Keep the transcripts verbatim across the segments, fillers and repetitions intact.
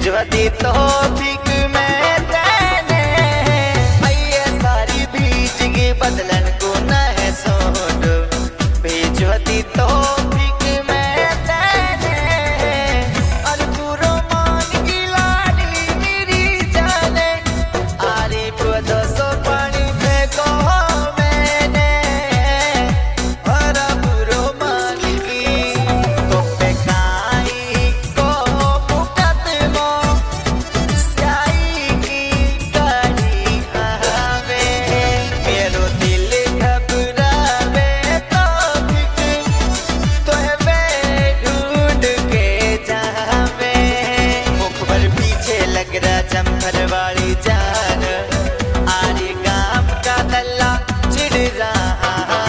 भेजवती तो भीग में तेने आइए सारी भीज के बदलन को न है सोड भेजवती तो भीग में तेने और पूरो मान की लाडली मेरी जाने आरी को दो सौ पानी में को मैंने और पूरो मान की तो पे काई को मुकदमो स्याई की गाड़ी आवे मेरो दिल घबरावे तो भीग तो वे ढूंढ के जावे मुख पर पीछे लग रहा जम्फर वाली जान आरी गांव का दल्ला चिढ़ रहा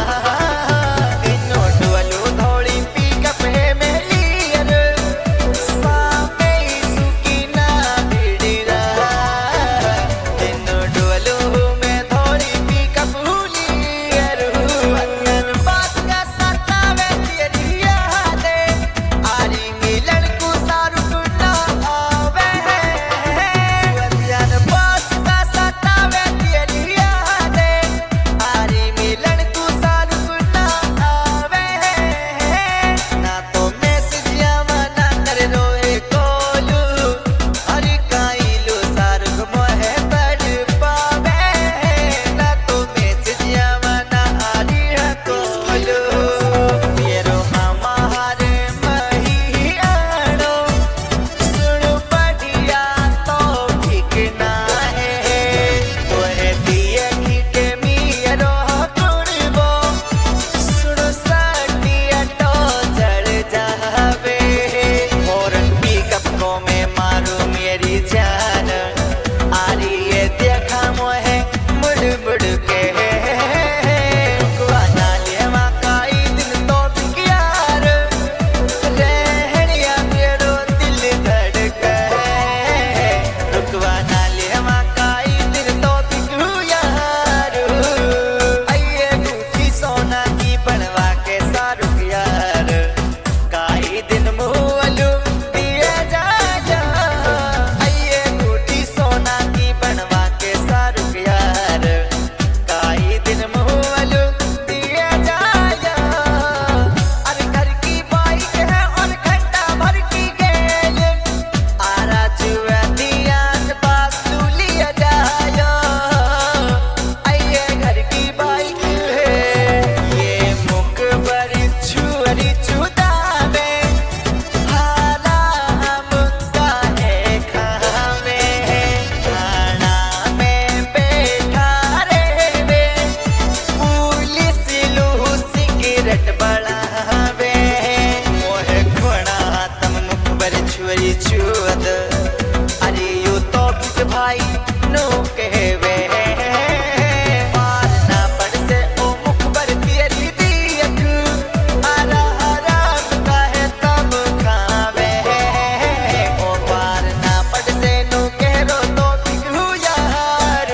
नोट वालू धोड़ी पी कपे में लियर सामे सुकी ना भिड़ रहा नोट वालू में धोड़ी पी कपूलियर अन बात का सतावे तेरी यादे आरी मिलन को सारू ना आवे अन बात का सतावे तेरी यादे आरी मिलन को सारू ना आवे ना तो मैसेज आवा ना कर रोए कोलू हरी काइलू सारू मोहे पड़ पावे ना तो मैसेज आवा ना आरी कोलू मेरो हमारे मही आड़ो सुन बढ़िया तो ठीक ना है तो है दिए खीटे मियरो कुड़बो सुन साटिया तो जड़ जावे मोरन पिकअप को में मारू मेरी जान आरी ये देखा मोहे मुड़ मुड़ के रुकवाना लेवा काई दिन तो बिकियार रहनिया मेरो दिल धड़के रुकवाना लेवा काई दिन तो बिकू यार आइए गुठी सोना की बनवा के सारू यार काई दिन मुहलू दिया जा जा आइए गुठी सोना की बनवा के सारू यार काई दिन मुहलू दिया जा जा अरे घर की बाइक है और घंटा भर की गेल आरा चुआ दिया पास तू लिया जायो आइए घर की बाइक है ये मुख पर छुरी छुदावे हाला हम काहे खावे खाना में बैठा रेवे पुलिस लू सिगरेट बढ़ावे मोहे खोना तम मुख पर छुरी छुअद अरे यू तो बिक भाई नो कहवे पार ना पड़ से ओ मुख पर तेरी दियक हरा हरा काहे तब खावे ओ पार ना पड़ से नो कह रो तो बिकू यार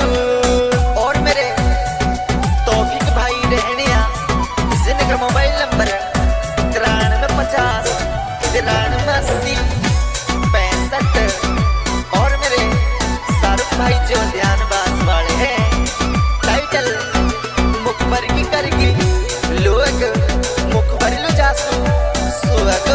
और मेरे तौफीक भाई रहनिया जिन का मोबाइल नंबर तिरानवे पचास तिरानवे अस्सी पैंसठ और मेरे शाहरुख भाई जो ध्यान बास वाले हैं टाइटल मुखबर की करगी लोग मुखबर लो जासू सुअग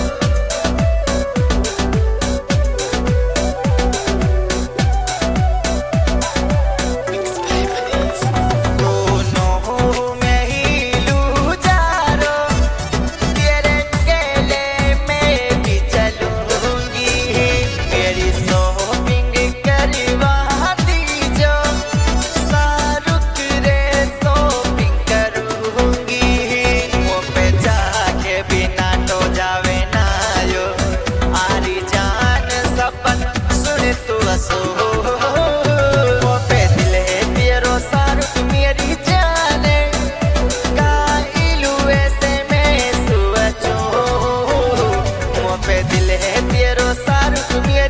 दोनों में ही लू जारो तेरे केले में भी चलूंगी मेरी शॉपिंग करवा दीजो शाहरुख रे शॉपिंग करूंगी वो पे जाके बिना तो जावे ना यो आरी जान सपन सुन तू असो वो पे दिल है तेरो शाहरुख मेरी जाने काइलू ऐसे में सुअचो वो पे दिल है तेरो शाहरुख मेरी